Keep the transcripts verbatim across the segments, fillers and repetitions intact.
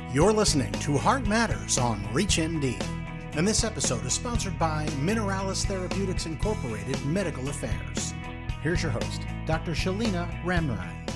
You're listening to Heart Matters on ReachMD, and this episode is sponsored by Mineralys Therapeutics Incorporated Medical Affairs. Here's your host, Doctor Shalina Ramnarine.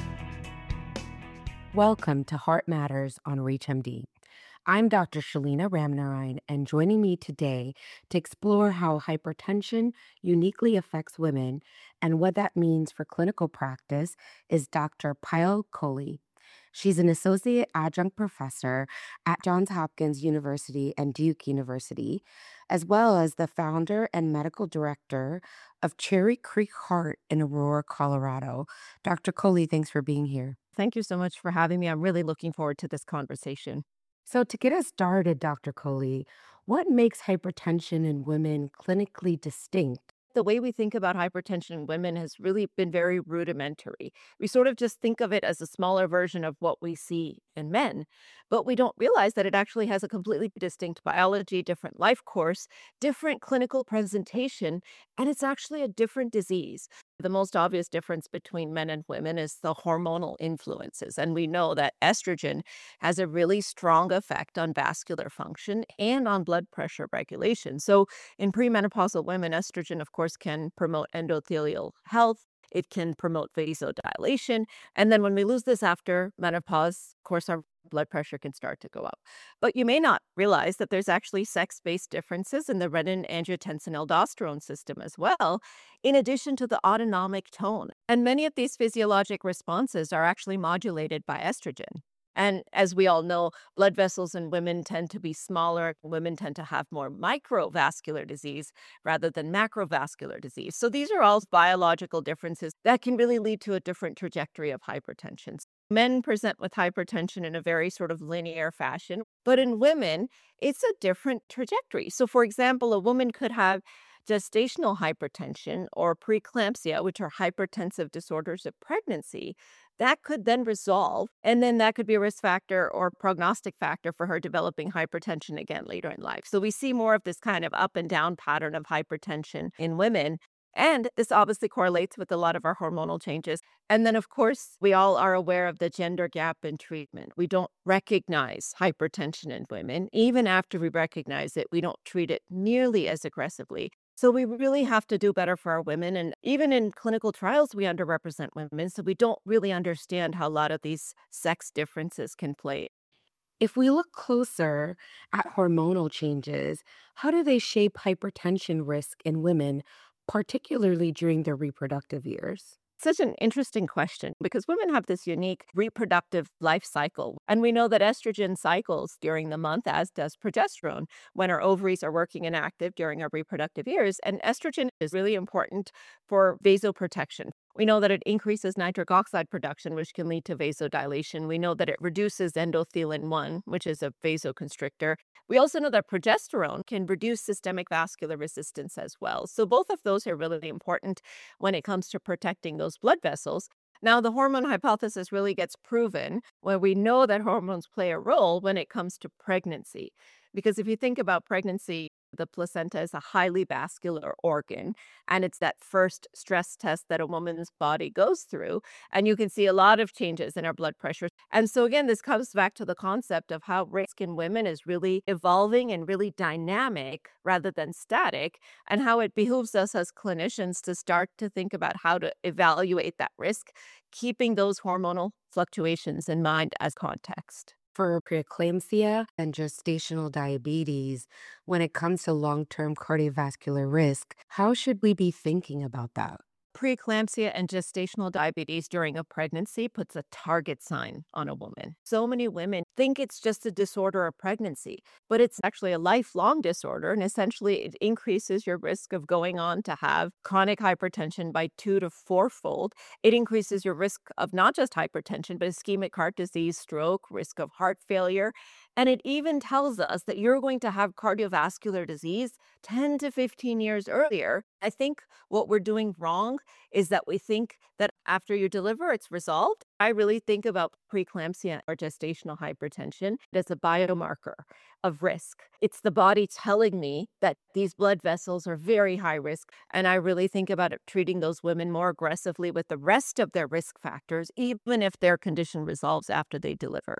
Welcome to Heart Matters on ReachMD. I'm Doctor Shalina Ramnarine, and joining me today to explore how hypertension uniquely affects women and what that means for clinical practice is Doctor Payal Kohli. She's an associate adjunct professor at Johns Hopkins University and Duke University, as well as the founder and medical director of Cherry Creek Heart in Aurora, Colorado. Doctor Kohli, thanks for being here. Thank you so much for having me. I'm really looking forward to this conversation. So to get us started, Doctor Kohli, what makes hypertension in women clinically distinct? The way we think about hypertension in women has really been very rudimentary. We sort of just think of it as a smaller version of what we see in men, but we don't realize that it actually has a completely distinct biology, different life course, different clinical presentation, and it's actually a different disease. The most obvious difference between men and women is the hormonal influences, and we know that estrogen has a really strong effect on vascular function and on blood pressure regulation. So in premenopausal women, estrogen, of course, can promote endothelial health. It can promote vasodilation. And then when we lose this after menopause, of course, our blood pressure can start to go up. But you may not realize that there's actually sex-based differences in the renin-angiotensin-aldosterone system as well, in addition to the autonomic tone. And many of these physiologic responses are actually modulated by estrogen. And as we all know, blood vessels in women tend to be smaller. Women tend to have more microvascular disease rather than macrovascular disease. So these are all biological differences that can really lead to a different trajectory of hypertension. Men present with hypertension in a very sort of linear fashion, but in women, it's a different trajectory. So for example, a woman could have gestational hypertension or preeclampsia, which are hypertensive disorders of pregnancy. That could then resolve, and then that could be a risk factor or prognostic factor for her developing hypertension again later in life. So we see more of this kind of up and down pattern of hypertension in women. And this obviously correlates with a lot of our hormonal changes. And then, of course, we all are aware of the gender gap in treatment. We don't recognize hypertension in women. Even after we recognize it, we don't treat it nearly as aggressively. So we really have to do better for our women. And even in clinical trials, we underrepresent women. So we don't really understand how a lot of these sex differences can play. If we look closer at hormonal changes, how do they shape hypertension risk in women, particularly during their reproductive years? Such an interesting question because women have this unique reproductive life cycle. And we know that estrogen cycles during the month, as does progesterone, when our ovaries are working and active during our reproductive years. And estrogen is really important for vasoprotection. We know that it increases nitric oxide production, which can lead to vasodilation. We know that it reduces endothelin one, which is a vasoconstrictor. We also know that progesterone can reduce systemic vascular resistance as well. So both of those are really important when it comes to protecting those blood vessels. Now, the hormone hypothesis really gets proven where we know that hormones play a role when it comes to pregnancy. Because if you think about pregnancy, the placenta is a highly vascular organ, and it's that first stress test that a woman's body goes through. And you can see a lot of changes in our blood pressure. And so again, this comes back to the concept of how risk in women is really evolving and really dynamic rather than static, and how it behooves us as clinicians to start to think about how to evaluate that risk, keeping those hormonal fluctuations in mind as context. For preeclampsia and gestational diabetes, when it comes to long-term cardiovascular risk, how should we be thinking about that? Preeclampsia and gestational diabetes during a pregnancy puts a target sign on a woman. So many women think it's just a disorder of pregnancy, but it's actually a lifelong disorder. And essentially, it increases your risk of going on to have chronic hypertension by two to fourfold. It increases your risk of not just hypertension, but ischemic heart disease, stroke, risk of heart failure. And it even tells us that you're going to have cardiovascular disease ten to fifteen years earlier. I think what we're doing wrong is that we think that after you deliver, it's resolved. I really think about preeclampsia or gestational hypertension as a biomarker of risk. It's the body telling me that these blood vessels are very high risk. And I really think about it, treating those women more aggressively with the rest of their risk factors, even if their condition resolves after they deliver.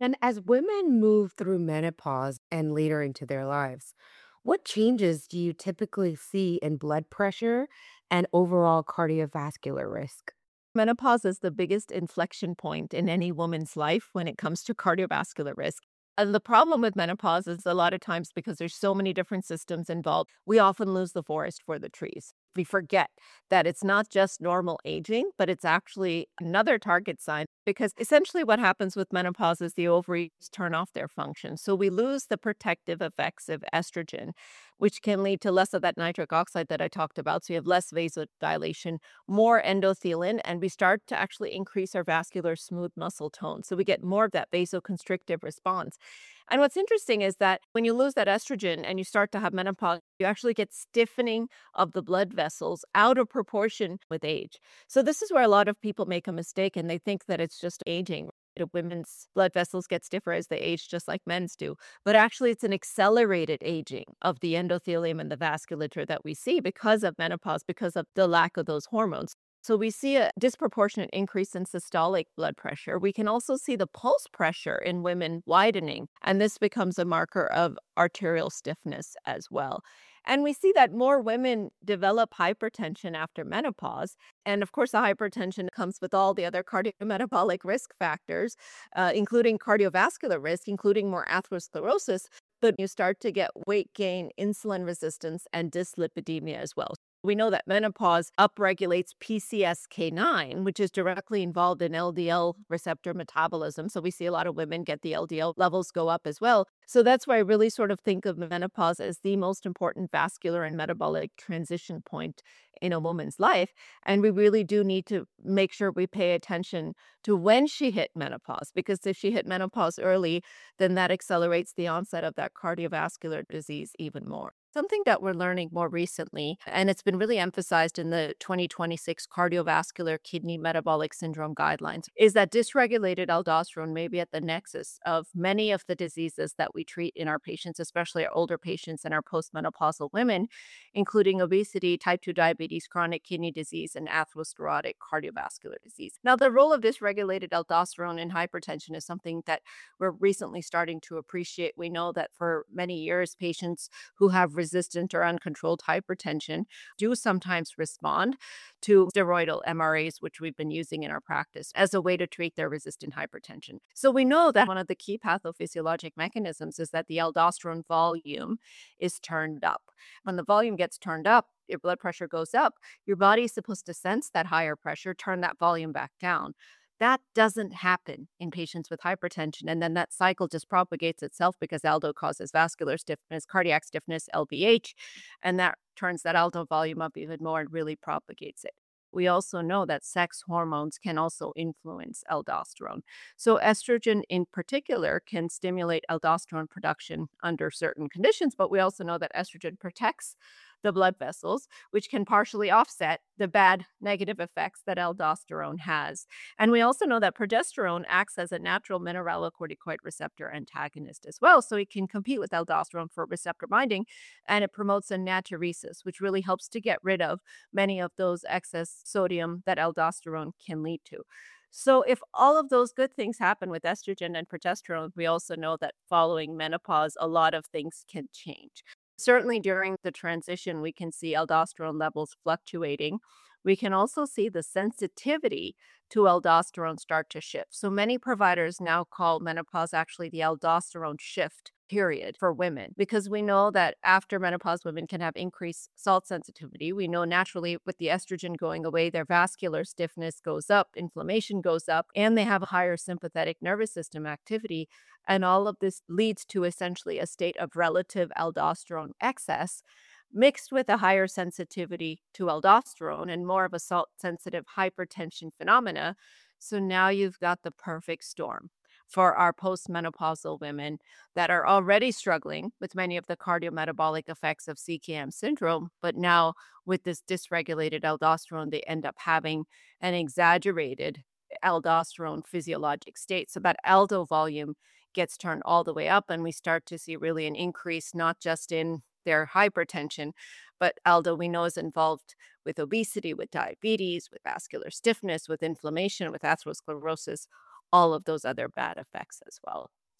And as women move through menopause and later into their lives, what changes do you typically see in blood pressure and overall cardiovascular risk? Menopause is the biggest inflection point in any woman's life when it comes to cardiovascular risk. And the problem with menopause is a lot of times because there's so many different systems involved, we often lose the forest for the trees. We forget that it's not just normal aging, but it's actually another target sign because essentially what happens with menopause is the ovaries turn off their function. So we lose the protective effects of estrogen, which can lead to less of that nitric oxide that I talked about. So you have less vasodilation, more endothelin, and we start to actually increase our vascular smooth muscle tone. So we get more of that vasoconstrictive response. And what's interesting is that when you lose that estrogen and you start to have menopause, you actually get stiffening of the blood vessels out of proportion with age. So this is where a lot of people make a mistake and they think that it's just aging. You know, women's blood vessels get stiffer as they age, just like men's do. But actually, it's an accelerated aging of the endothelium and the vasculature that we see because of menopause, because of the lack of those hormones. So we see a disproportionate increase in systolic blood pressure. We can also see the pulse pressure in women widening, and this becomes a marker of arterial stiffness as well. And we see that more women develop hypertension after menopause. And of course, the hypertension comes with all the other cardiometabolic risk factors, uh, including cardiovascular risk, including more atherosclerosis. But you start to get weight gain, insulin resistance, and dyslipidemia as well. We know that menopause upregulates P C S K nine, which is directly involved in L D L receptor metabolism. So we see a lot of women get the L D L levels go up as well. So that's why I really sort of think of menopause as the most important vascular and metabolic transition point in a woman's life. And we really do need to make sure we pay attention to when she hit menopause, because if she hit menopause early, then that accelerates the onset of that cardiovascular disease even more. Something that we're learning more recently, and it's been really emphasized in the twenty twenty-six Cardiovascular Kidney Metabolic Syndrome guidelines, is that dysregulated aldosterone may be at the nexus of many of the diseases that we treat in our patients, especially our older patients and our postmenopausal women, including obesity, type two diabetes, chronic kidney disease, and atherosclerotic cardiovascular disease. Now, the role of dysregulated aldosterone in hypertension is something that we're recently starting to appreciate. We know that for many years, patients who have resistant or uncontrolled hypertension do sometimes respond to steroidal M R As, which we've been using in our practice as a way to treat their resistant hypertension. So we know that one of the key pathophysiologic mechanisms is that the aldosterone volume is turned up. When the volume gets turned up, your blood pressure goes up. Your body is supposed to sense that higher pressure, turn that volume back down. That doesn't happen in patients with hypertension. And then that cycle just propagates itself because aldo causes vascular stiffness, cardiac stiffness, L V H, and that turns that aldo volume up even more and really propagates it. We also know that sex hormones can also influence aldosterone. So, estrogen in particular can stimulate aldosterone production under certain conditions, but we also know that estrogen protects the blood vessels, which can partially offset the bad negative effects that aldosterone has. And we also know that progesterone acts as a natural mineralocorticoid receptor antagonist as well. So it can compete with aldosterone for receptor binding, and it promotes a natriuresis, which really helps to get rid of many of those excess sodium that aldosterone can lead to. So, if all of those good things happen with estrogen and progesterone, we also know that following menopause, a lot of things can change. Certainly during the transition, we can see aldosterone levels fluctuating. We can also see the sensitivity to aldosterone start to shift. So many providers now call menopause actually the aldosterone shift period for women because we know that after menopause, women can have increased salt sensitivity. We know naturally with the estrogen going away, their vascular stiffness goes up, inflammation goes up, and they have a higher sympathetic nervous system activity. And all of this leads to essentially a state of relative aldosterone excess mixed with a higher sensitivity to aldosterone and more of a salt sensitive hypertension phenomena. So now you've got the perfect storm for our postmenopausal women that are already struggling with many of the cardiometabolic effects of C K M syndrome. But now, with this dysregulated aldosterone, they end up having an exaggerated aldosterone physiologic state. So that aldo volume gets turned all the way up, and we start to see really an increase, not just in their hypertension, but aldo we know is involved with obesity, with diabetes, with vascular stiffness, with inflammation, with atherosclerosis, all of those other bad effects as well.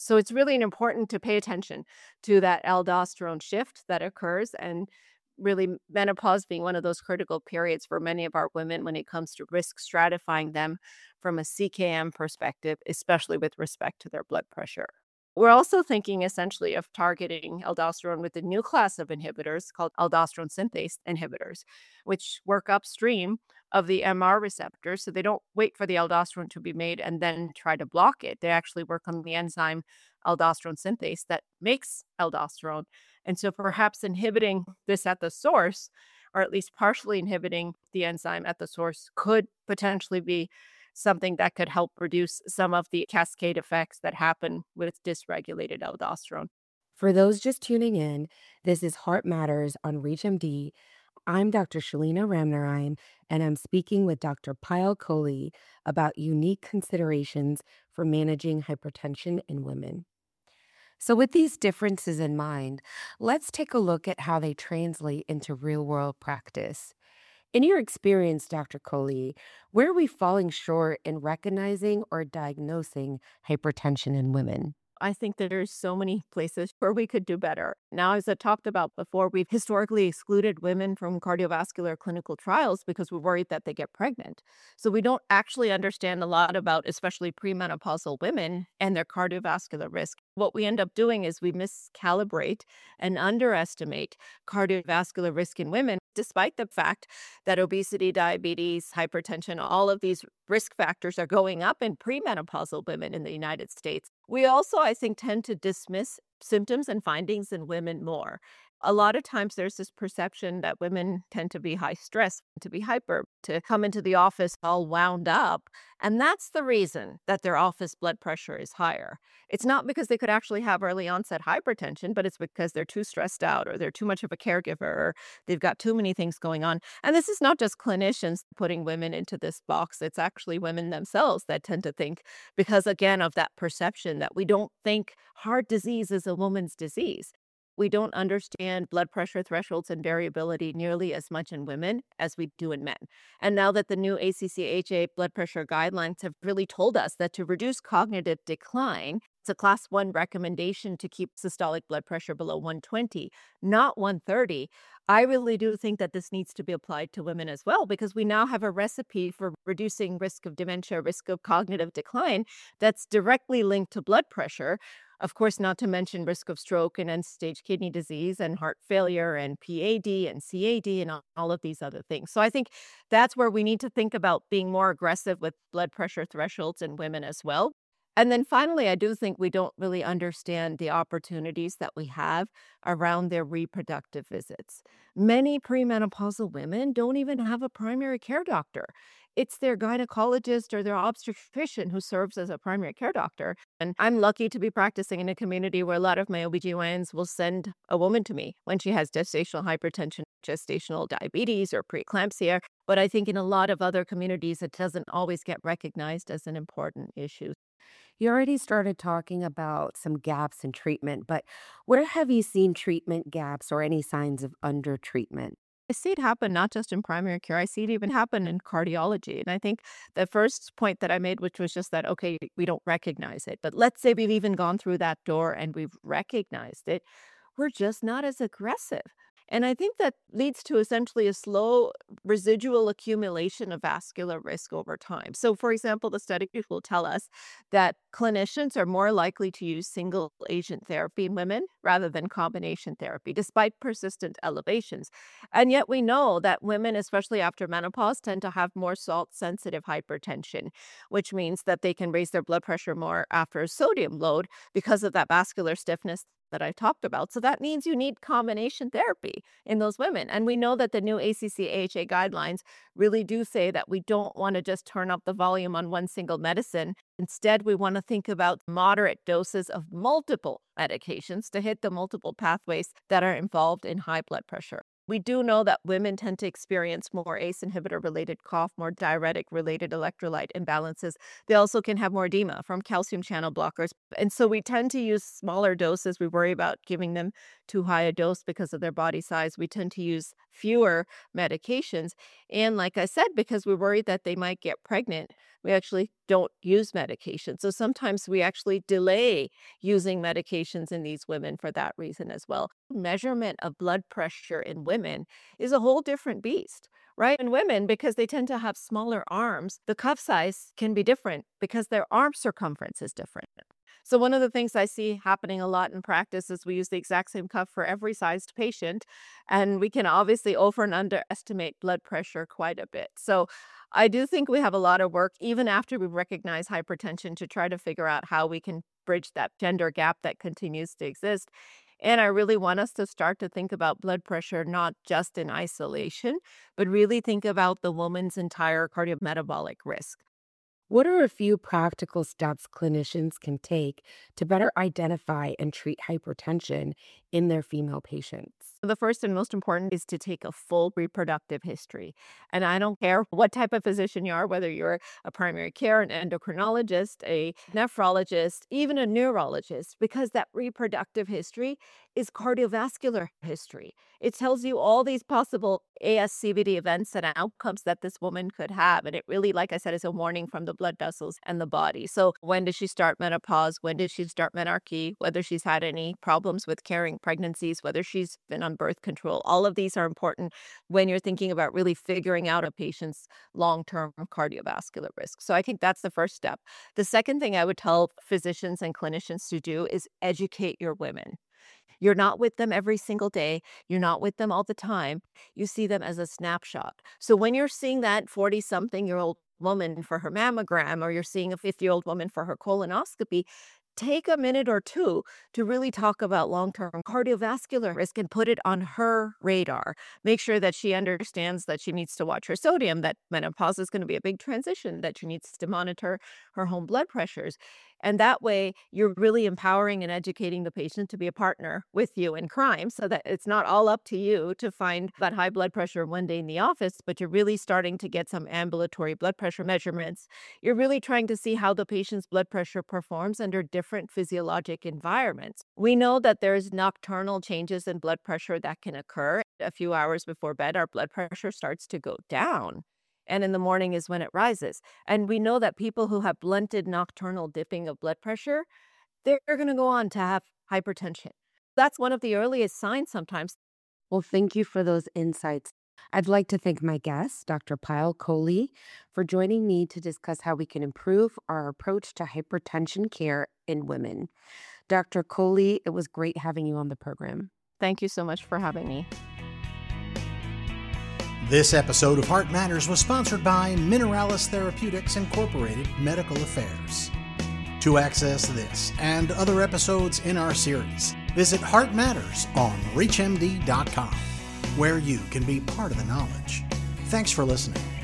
So it's really important to pay attention to that aldosterone shift that occurs, and really menopause being one of those critical periods for many of our women when it comes to risk stratifying them from a C K M perspective, especially with respect to their blood pressure. We're also thinking essentially of targeting aldosterone with a new class of inhibitors called aldosterone synthase inhibitors, which work upstream of the M R receptor. So they don't wait for the aldosterone to be made and then try to block it. They actually work on the enzyme aldosterone synthase that makes aldosterone. And so perhaps inhibiting this at the source, or at least partially inhibiting the enzyme at the source, could potentially be something that could help reduce some of the cascade effects that happen with dysregulated aldosterone. For those just tuning in, this is Heart Matters on ReachMD. I'm Doctor Shalina Ramnarine, and I'm speaking with Doctor Payal Kohli about unique considerations for managing hypertension in women. So, with these differences in mind, let's take a look at how they translate into real world practice. In your experience, Doctor Kohli, where are we falling short in recognizing or diagnosing hypertension in women? I think that there's so many places where we could do better. Now, as I talked about before, we've historically excluded women from cardiovascular clinical trials because we're worried that they get pregnant. So we don't actually understand a lot about, especially premenopausal women and their cardiovascular risk. What we end up doing is we miscalibrate and underestimate cardiovascular risk in women, despite the fact that obesity, diabetes, hypertension, all of these risk factors are going up in premenopausal women in the United States. We also, I think, tend to dismiss symptoms and findings in women more. A lot of times there's this perception that women tend to be high stress, to be hyper, to come into the office all wound up. And that's the reason that their office blood pressure is higher. It's not because they could actually have early onset hypertension, but it's because they're too stressed out, or they're too much of a caregiver, or they've got too many things going on. And this is not just clinicians putting women into this box. It's actually women themselves that tend to think, because again, of that perception that we don't think heart disease is a woman's disease. We don't understand blood pressure thresholds and variability nearly as much in women as we do in men. And now that the new A C C H A blood pressure guidelines have really told us that to reduce cognitive decline, it's a class one recommendation to keep systolic blood pressure below one twenty, not one thirty. I really do think that this needs to be applied to women as well, because we now have a recipe for reducing risk of dementia, risk of cognitive decline that's directly linked to blood pressure. Of course, not to mention risk of stroke and end-stage kidney disease and heart failure and P A D and C A D and all all of these other things. So I think that's where we need to think about being more aggressive with blood pressure thresholds in women as well. And then finally, I do think we don't really understand the opportunities that we have around their reproductive visits. Many premenopausal women don't even have a primary care doctor. It's their gynecologist or their obstetrician who serves as a primary care doctor. And I'm lucky to be practicing in a community where a lot of my O B G Y Ns will send a woman to me when she has gestational hypertension, gestational diabetes, or preeclampsia. But I think in a lot of other communities, it doesn't always get recognized as an important issue. You already started talking about some gaps in treatment, but where have you seen treatment gaps or any signs of undertreatment? I see it happen not just in primary care, I see it even happen in cardiology. And I think the first point that I made, which was just that, okay, we don't recognize it. But let's say we've even gone through that door and we've recognized it, we're just not as aggressive. And I think that leads to essentially a slow residual accumulation of vascular risk over time. So, for example, the study will tell us that clinicians are more likely to use single agent therapy in women rather than combination therapy, despite persistent elevations. And yet we know that women, especially after menopause, tend to have more salt sensitive hypertension, which means that they can raise their blood pressure more after a sodium load because of that vascular stiffness that I talked about. So that means you need combination therapy in those women. And we know that the new A C C A H A guidelines really do say that we don't want to just turn up the volume on one single medicine. Instead, we want to think about moderate doses of multiple medications to hit the multiple pathways that are involved in high blood pressure. We do know that women tend to experience more A C E inhibitor related cough, more diuretic related electrolyte imbalances. They also can have more edema from calcium channel blockers. And so we tend to use smaller doses. We worry about giving them too high a dose because of their body size. We tend to use fewer medications. And like I said, because we're worried that they might get pregnant, we actually don't use medication. So sometimes we actually delay using medications in these women for that reason as well. Measurement of blood pressure in women is a whole different beast, right? In women, because they tend to have smaller arms, the cuff size can be different because their arm circumference is different. So one of the things I see happening a lot in practice is we use the exact same cuff for every sized patient, and we can obviously over and underestimate blood pressure quite a bit. So I do think we have a lot of work, even after we recognize hypertension, to try to figure out how we can bridge that gender gap that continues to exist. And I really want us to start to think about blood pressure not just in isolation, but really think about the woman's entire cardiometabolic risk. What are a few practical steps clinicians can take to better identify and treat hypertension in their female patients? The first and most important is to take a full reproductive history. And I don't care what type of physician you are, whether you're a primary care, an endocrinologist, a nephrologist, even a neurologist, because that reproductive history is cardiovascular history. It tells you all these possible A S C V D events and outcomes that this woman could have. And it really, like I said, is a warning from the blood vessels and the body. So when did she start menopause? When did she start menarche? Whether she's had any problems with carrying pregnancies, whether she's been on birth control. All of these are important when you're thinking about really figuring out a patient's long-term cardiovascular risk. So I think that's the first step. The second thing I would tell physicians and clinicians to do is educate your women. You're not with them every single day. You're not with them all the time. You see them as a snapshot. So when you're seeing that forty-something-year-old woman for her mammogram, or you're seeing a fifty-year-old woman for her colonoscopy, take a minute or two to really talk about long-term cardiovascular risk and put it on her radar. Make sure that she understands that she needs to watch her sodium, that menopause is going to be a big transition, that she needs to monitor her home blood pressures. And that way, you're really empowering and educating the patient to be a partner with you in crime, so that it's not all up to you to find that high blood pressure one day in the office, but you're really starting to get some ambulatory blood pressure measurements. You're really trying to see how the patient's blood pressure performs under different physiologic environments. We know that there's nocturnal changes in blood pressure that can occur. A few hours before bed, our blood pressure starts to go down. And in the morning is when it rises. And we know that people who have blunted nocturnal dipping of blood pressure, they're going to go on to have hypertension. That's one of the earliest signs sometimes. Well, thank you for those insights. I'd like to thank my guest, Doctor Payal Kohli, for joining me to discuss how we can improve our approach to hypertension care in women. Doctor Kohli, it was great having you on the program. Thank you so much for having me. This episode of Heart Matters was sponsored by Mineralis Therapeutics Incorporated Medical Affairs. To access this and other episodes in our series, visit Heart Matters on reach M D dot com, where you can be part of the knowledge. Thanks for listening.